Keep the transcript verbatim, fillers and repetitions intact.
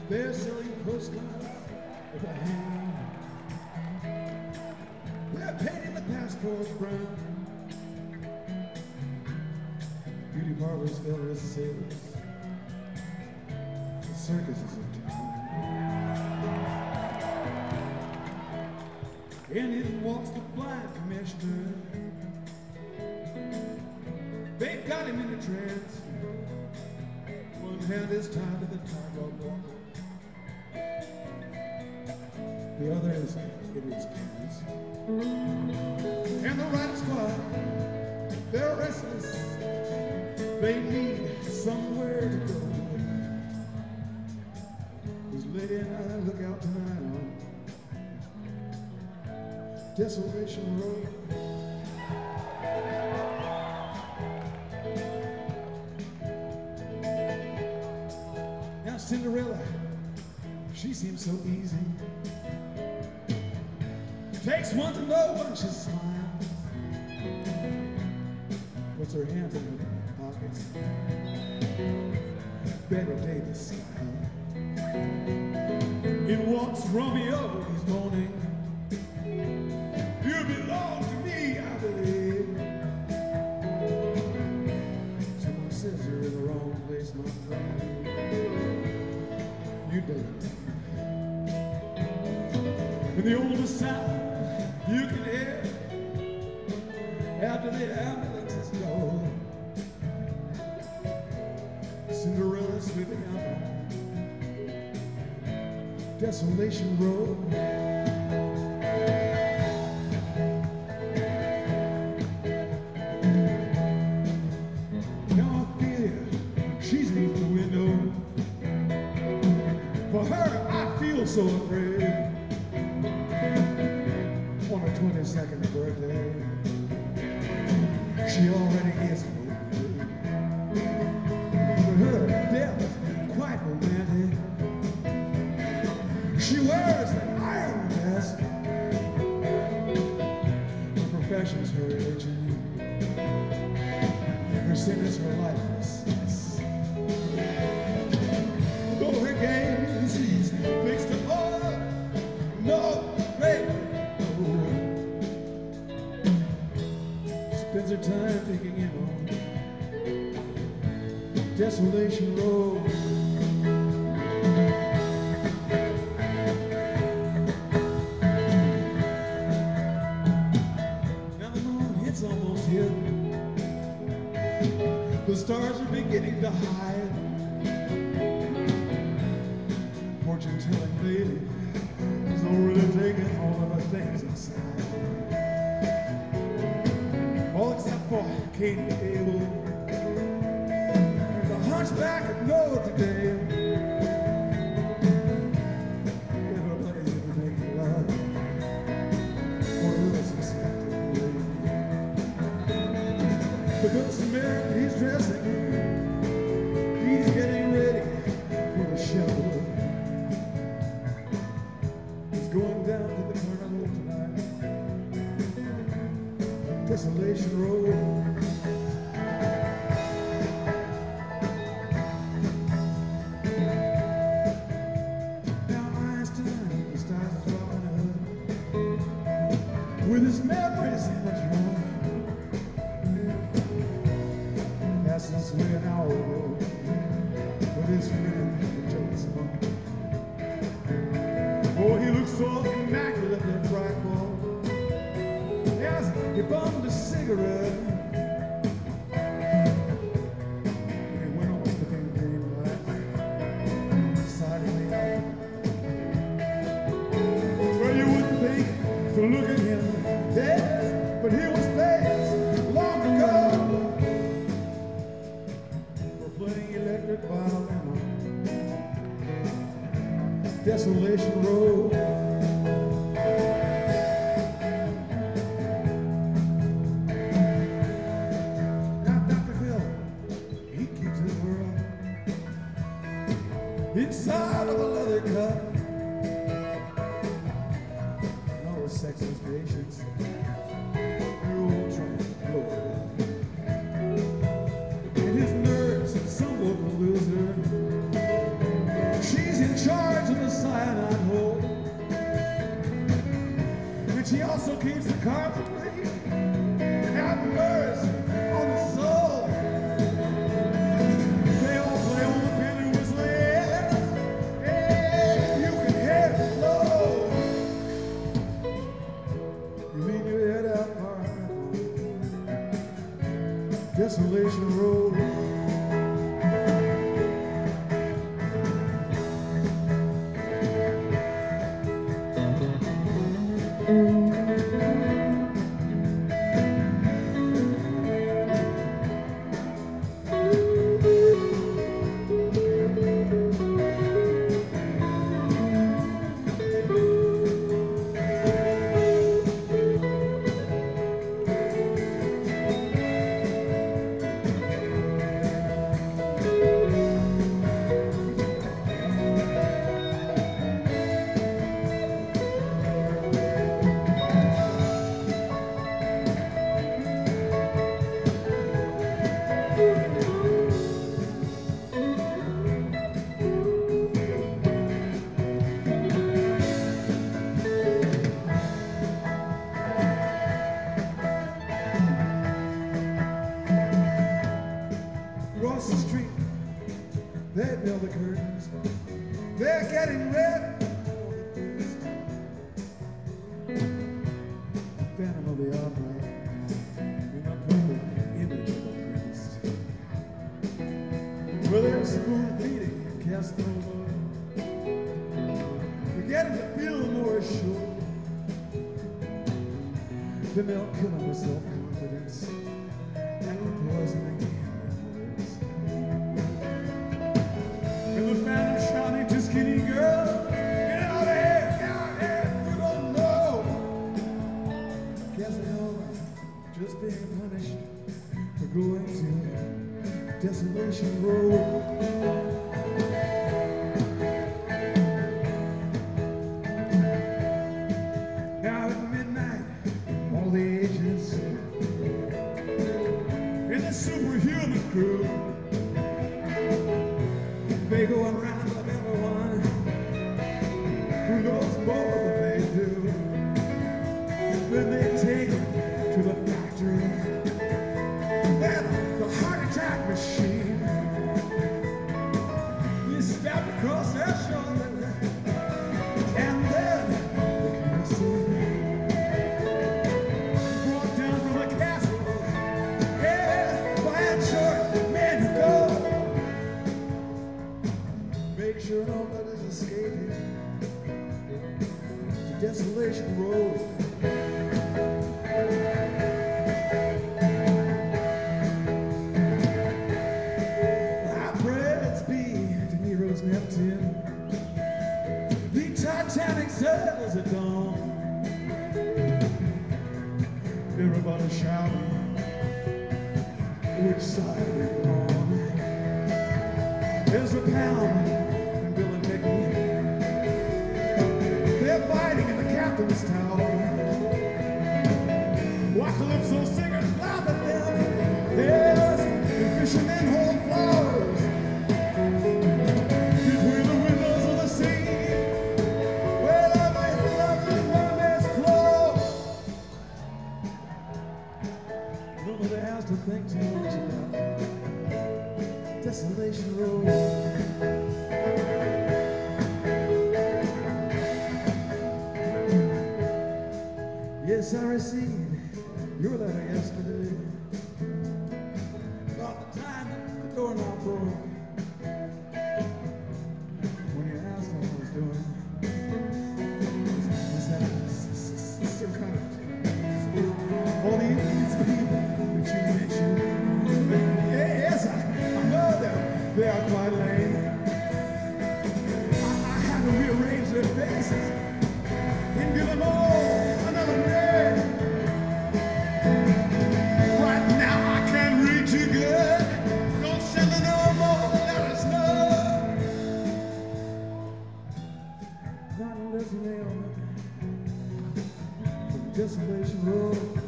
They're selling postcards with a hand. They're painting the passports brown. Beauty parlors filled with sailors. The circus is in town. And in walks the blind commissioner. They've got him in a trance. One hand is tied to the tightrope walker. The other is in his pants. And the right squad, they're restless. They need somewhere to go. There's a lady and I look out tonight on Desolation Road. Now Cinderella, she seems so easy. Takes one to know one, she smiles. Puts her hands in her pockets. Betty Davis style. In walks Romeo, he's moaning. You belong to me, I believe. Someone says you're in the wrong place, my friend. You don't. In the oldest South, you can hear after the ambulances go. Cinderella sweeping out Desolation Road. Now Ophelia, she's beneath the window. For her, I feel so afraid. On her twenty-second birthday, she already is no good. But her death is quite romantic. She wears an iron vest. Her profession's her religion. Her sin is her lifelessness. Though her gaze is fixed upon no great. Spends her time thinking in on Desolation Road. Now the moon, it's almost here. The stars are beginning to hide. Fortune telling lady is already taking all of the things inside. All except for Katie Abel. There's a hunchback at Notre Dame. Everybody's in making love for who's expected rain. The good Samaritan, he's dressing. He's getting ready for the show. He's going down to the carnival tonight. Desolation Road. Now Einstein, he starts drawing up with his memories in a drum. Passing through an hour ago with his friend Jones Monk. Oh, he looks so immaculately frightful. Yes, he bummed a cigarette. When he went on looking green light, deciding the outfit. Well, you wouldn't think to look at him, yes, but he was famous long ago for playing electric violin on Desolation Road. Inside of a leather cup, and all the sexless patients, your old trunk blower. And his nurse, some local loser, she's in charge. curtains. They're getting ready for the feast. Phantom of the opera, in a perfect image of a priest. Well, there's spoon feeding Casanova. We're getting to feel more assured. Then they'll kill them with self-confidence and the poisoning words. And the phantom shouting to skinny girls, get out of here, get out of here, you don't know. Casanova just being punished for going to Desolation Road. Now at midnight, all the ages in the superhuman crew, they go around with everyone who knows more than they do. Then they take it to the factory and the heart attack machine is stabbed across their shoulder, and then they can't see. Make sure nobody's escaping to Desolation Road. I pray it's be De Niro's Neptune, the Titanic sails at dawn. Everybody shouting, which side are we on? There's a pound. They're fighting in the captain's tower. Watch Calypso singers laugh at them. There's the fishermen hold flowers between the windows of the sea, where the lovely mermaids flow. Nobody has to think too much about Desolation Road. Yes, I received your letter yesterday about the time that the doorknob broke. When you asked what I was doing, is that some kind of all these people that you mentioned? Yes, I, I know them. They are quite lame. I, I had to rearrange their faces and give them all another name. Right now I can't read you good. Don't send me no more, let us know. Not unless you nail me from Desolation Road.